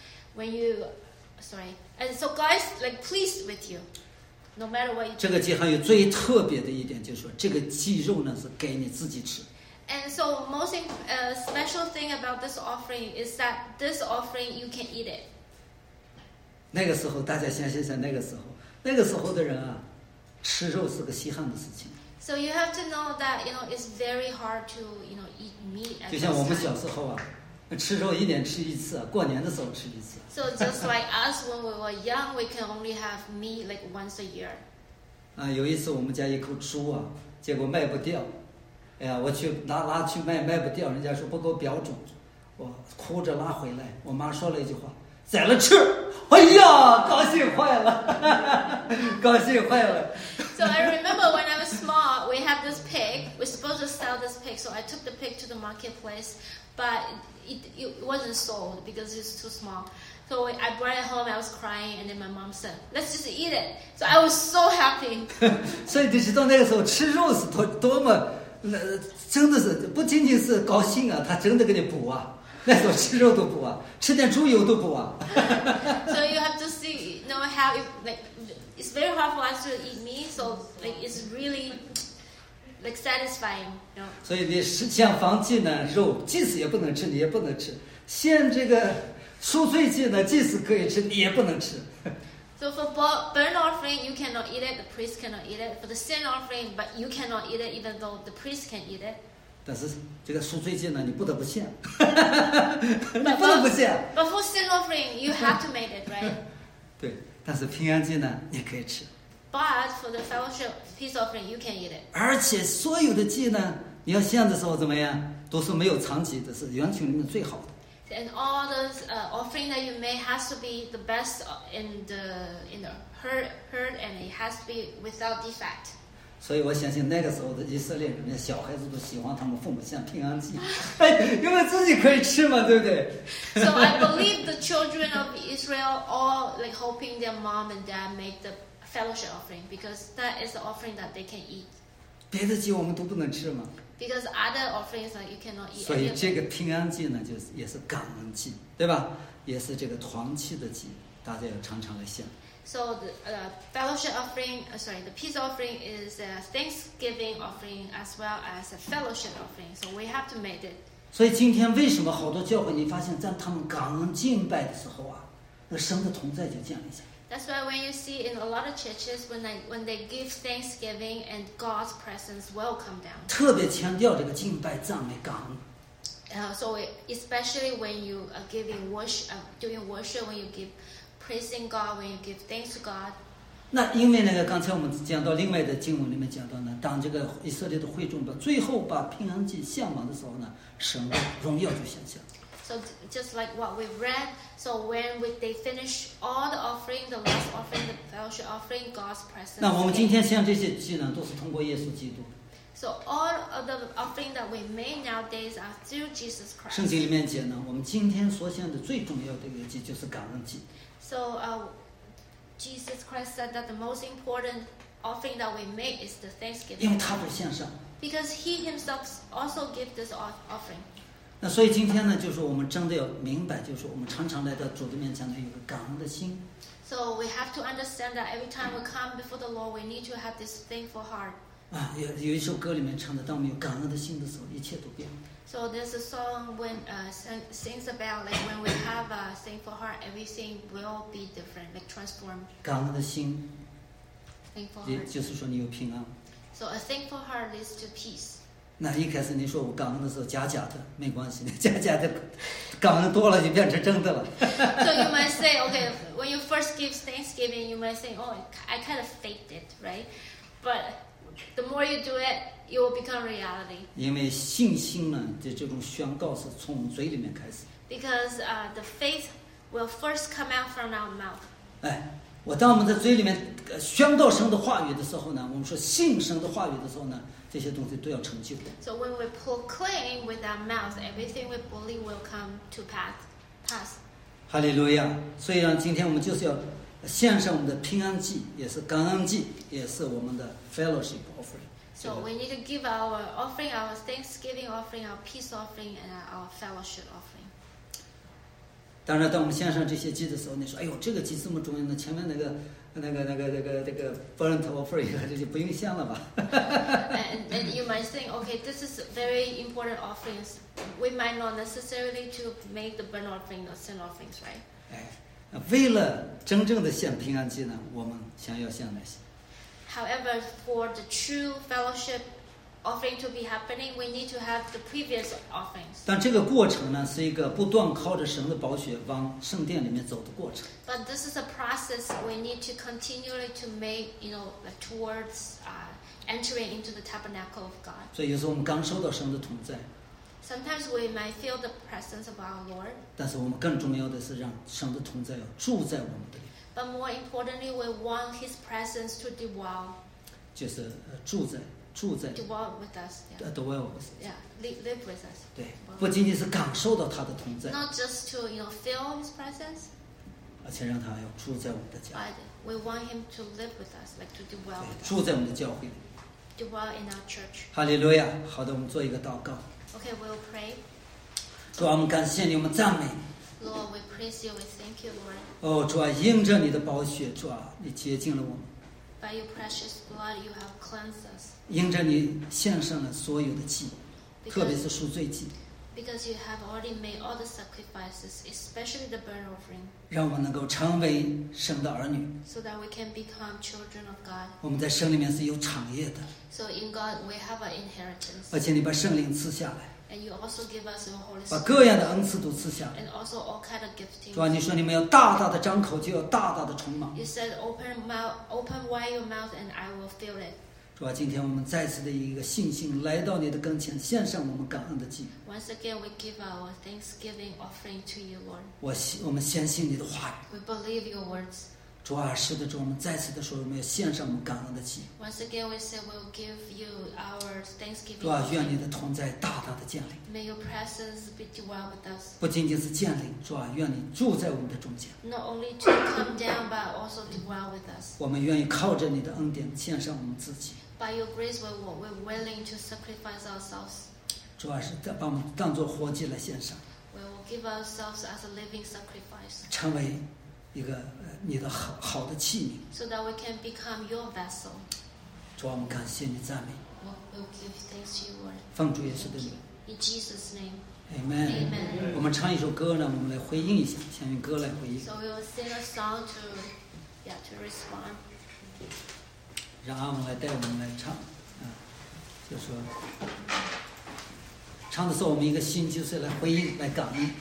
and so God is like pleased with you, no matter what you 这 do. 个祭还有最特别的一点，就是说这个鸡肉呢是给你自己吃。 And so most special thing about this offering is that this offering you can eat it. 那个时候大家想想，那个时候的人啊，吃肉是个稀罕的事情。 So you have to know that it's very hard to eat meat at 就 this 像我们 time. 小时候啊，吃肉1年吃1次，过年的时候吃1次。 So just like us when we were young, we can only have meat like once a year. 啊，有一次我们家一口猪啊，结果卖不掉，哎呀，我去拉去卖不掉，人家说不够标准，我哭着拉回来，我妈说了一句话：“宰了吃。”哎呀，高兴坏了，高兴坏了。 So I remember when I was small, we have this pig. We're supposed to sell this pig, so I took the pig to the marketplace, but it wasn't sold because it's too small. So I brought it home. I was crying, and then my mom said, "Let's just eat it." So I was so happy. 所以你知道那个时候吃肉是多么，真的是不仅仅是高兴啊，他真的给你补啊。那时候吃肉都补啊，吃点猪油都补啊。 So you have to see, how it's very hard for us to eat meat. So it's really satisfying. 所以你像燔祭呢，肉即使也不能吃，你也不能吃；献这个赎罪祭呢，即使可以吃，你也不能吃。 So for burnt offering, you cannot eat it. The priest cannot eat it. For the sin offering, but you cannot eat it, even though the priest can eat it. 但是这个赎罪祭呢，你不得不献，你不能不献。 But for sin offering, you have to make it, right? 对，但是平安祭呢，你可以吃， But for the fellowship peace offering, you can eat it. 而且所有的祭呢，你要献的时候怎么样，都是没有残疾的，是羊群里面最好的。 And all those offering that you make has to be the best in the herd, and it has to be without defect. 所以我相信那个时候的以色列人，小孩子都喜欢他们父母献平安祭，因为自己可以吃嘛，对不对？ So I believe the children of Israel all hoping their mom and dad make the fellowship offering, because that is the offering that they can eat. 别的祭我们都不能吃嘛。 Because other offerings you cannot eat. 所 any 以 of 这 them. 个平安祭呢，就是也是感恩祭，对吧？也是这个团契的祭，大家要常常来献。 So the fellowship offering, the peace offering is a Thanksgiving offering as well as a fellowship offering. So we have to make it. 所以今天为什么好多教会，你发现在他们感恩敬拜的时候啊，那神的同在就降临下。 That's why when you see in a lot of churches, when they give Thanksgiving and God's presence will come down. 特别强调这个敬拜、赞美、感恩。 So especially when you are giving worship, doing worship, when you give praising God, when you give thanks to God. 那因为那个刚才我们讲到另外的经文里面讲到呢，当这个以色列的会众最后把平安祭献完的时候呢，神的荣耀就显现。 So just like what we read, so when they finish all the offering, the last offering, the fellowship offering, God's presence. 那我们今 came. 天献这些祭呢，都是通过耶稣基督。 So all of the offering that we make nowadays are through Jesus 圣 Christ. 经里面讲呢，我们今天所献的最重要的一个祭就是感恩祭。 So Jesus Christ said that the most important offering that we make is the 因 Thanksgiving, 为他都献上。 because He Himself also gave this offering. 那所以今天呢，就是我们真的要明白，就是我们常常来到主的面前呢，有个感恩的心。 So we have to understand that every time we come before the Lord, we need to have this thankful heart. 啊，有一首歌里面唱的，当我们有感恩的心的时候，一切都变了。 So there's a song when sings about when we have a thankful heart, everything will be different, transformed. 感恩的心， Thankful 也 heart. 就是说你有平安。 So a thankful heart leads to peace. 那一开始你说我感恩的时候假的，没关系的，假的，感恩多了就变成真的了。 So you might say, okay, when you first give thanksgiving, you might say, oh, I kind of faked it, right? But the more you do it, it will become reality. 因为信心呢，这种宣告是从嘴里面开始。 Because the faith will first come out from our mouth. 哎，当我们在嘴里面宣告神的话语的时候呢，我们说信神的话语的时候呢，这些东西都要成就。 So when we proclaim with our mouth, everything we believe will come to pass. 哈利路亚！所以呢，今天我们就是要献上我们的平安祭，也是感恩祭，也是我们的 fellowship offering。 So we need to give our offering, our thanksgiving offering, our peace offering, and our fellowship offering. 当然，当我们献上这些祭的时候，你说：“哎呦，这个祭这么重要呢？前面那个 burnt offering 这就不用献了吧？” and you might think, okay, this is very important offerings. We might not necessarily to make the burnt offering or sin offerings, right? 哎，为了真正的献平安祭呢，我们想要献哪些？ However, for the true fellowship offering to be happening, we need to have the previous offerings. 但这个过程呢，是一个不断靠着神的宝血往圣殿里面走的过程。 But this is a process we need to continually to make, like towards entering into the tabernacle of God. 所以有时候我们刚收到神的同在， Sometimes we might feel the presence of our Lord, 但是我们更重要的是让神的同在要住在我们的里， but more importantly, we want His presence to dwell 就是住在 with us. Yeah, dwell yeah, live with us. 对，不仅仅是感受到他的同在， Not just to feel His presence, 而且让他要住在我们的家， but we want Him to live with us, like to dwell 对， with us, 住在我们的教会里。 dwell in our church. 哈利路亚！好的，我们做一个祷告。 Okay, we'll pray. 主啊，我们感谢你，我们赞美你。 Lord, we praise You, we thank You, Lord. 哦，主啊，因着你的宝血，主啊，你洁净了我们。 By Your precious blood, You have cleansed us. 因着你献上了所有的祭，特别 Because, 是赎罪祭， because You have already made all the sacrifices, especially the burnt offering, 让我们能够成为神的儿女。 so that we can become children of God. 我们在神里面是有产业的， So in God, we have an inheritance. 而且你把圣灵赐下来， And You also give us Your Holy 把 Spirit. 各样的恩赐都赐下来。 And also all kind of giftings. 主啊，你说你们要大大的张口，就要大大的充满。 You said, open wide your mouth and I will fill it. 主啊，今天我们再次的一个信心来到你的跟前，献上我们感恩的祭。 Once again, we give our thanksgiving offering to You, Lord. 我们相信你的话语。 We believe Your words. 主啊，是的，主，我们再次的说，我们要献上我们感恩的祭。 Once again, we say we'll give You our thanksgiving 主啊，愿 offering. 你的同在大大的降临， May Your presence be dwell with us. 不仅仅是降临，主啊，愿你住在我们的中间。 Not only to come down, but also dwell with us. 我们愿意靠着你的恩典献上我们自己。 By Your grace, we're willing to sacrifice ourselves. 主啊，是把我们当作活祭来献上， We will give ourselves as a living sacrifice, 成为一个你的好的器皿。 so that we can become Your vessel. 主啊，我们感谢你，赞美， We'll give thanks to You, Lord. 奉主耶稣的名 In Jesus' name. ，Amen。 Amen. 我们唱一首歌呢，我们来回应一下，先用歌来回应， So we will sing a song to respond. 让阿文来带我们来唱。就说唱的时候，我们一个心就是来回应，来感恩。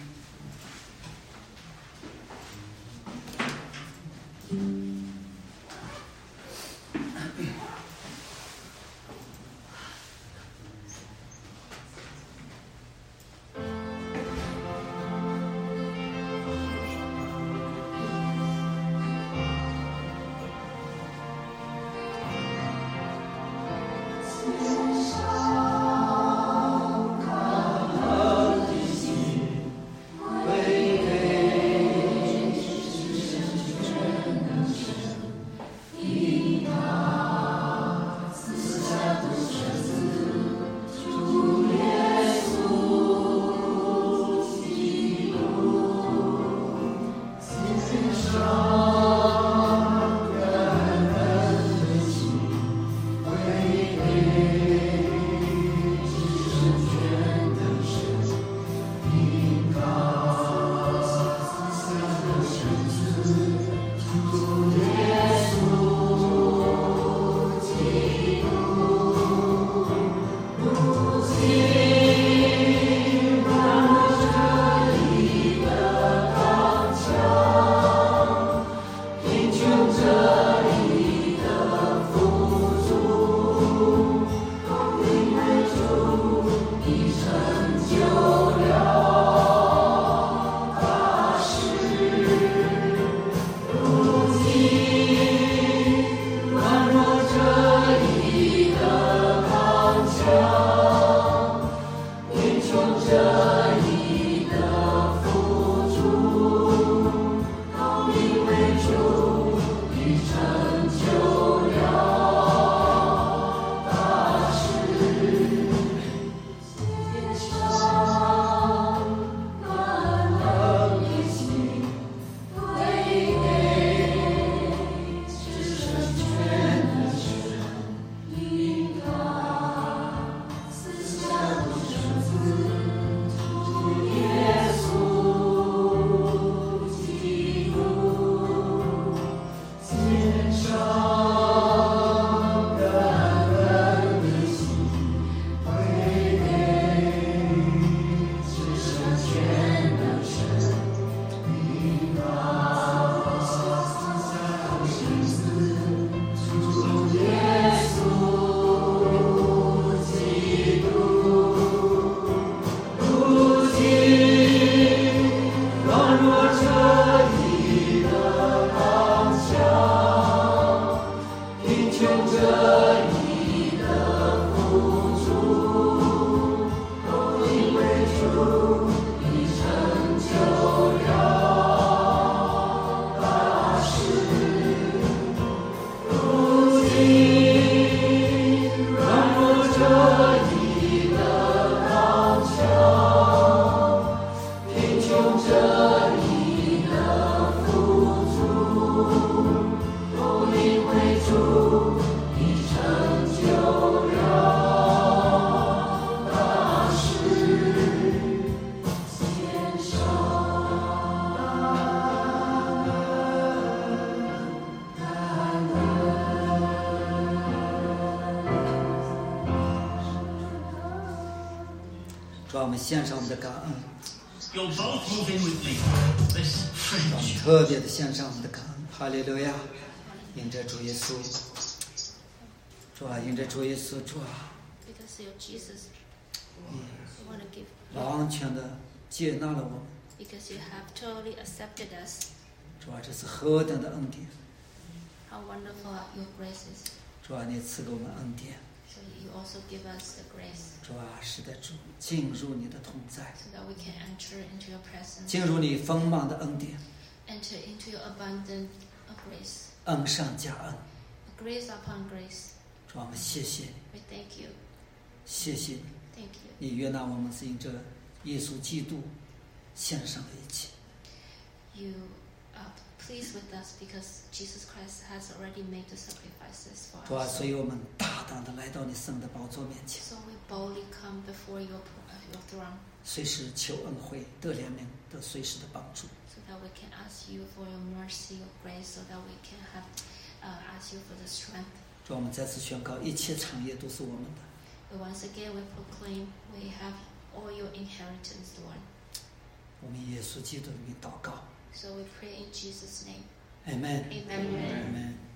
主啊，我们献上我们的感恩， You're both moving with me. This 主啊，我们 friendship. 特别的献上我们的感恩，哈利路亚！因着主耶稣，主啊，因着主耶稣，主啊， Because you're Jesus, we want to give. 完全的接纳了我们， Because you have totally accepted us. 主啊，这是何等的恩典！ How wonderful are your graces. 主啊，你赐给我们恩典， So you also give us the grace 主啊，使得主进入你的同在， so that we can enter into your presence, 进入你丰满的恩典， enter into your abundant grace, 恩上加恩。 grace upon grace. 主啊，我们谢谢你， We thank you, 谢谢你， thank you. 你悦纳我们是因着耶稣基督献上的一切。 You are pleased with us because Jesus Christ has already made the sacrifices for 主啊， us. 所以我们大胆的来到你圣的宝座面前， So we boldly come before your throne 随时求恩惠，得怜悯，得随时的帮助。 so that we can ask you for your mercy, your grace, so that we can have ask you for the strength. 主啊，我们再次宣告，一切产业都是我们的。 But once again, we proclaim we have all your inheritance, Lord. 我们耶稣基督的名祷告 So we pray in Jesus' name. ，Amen。 Amen. Amen。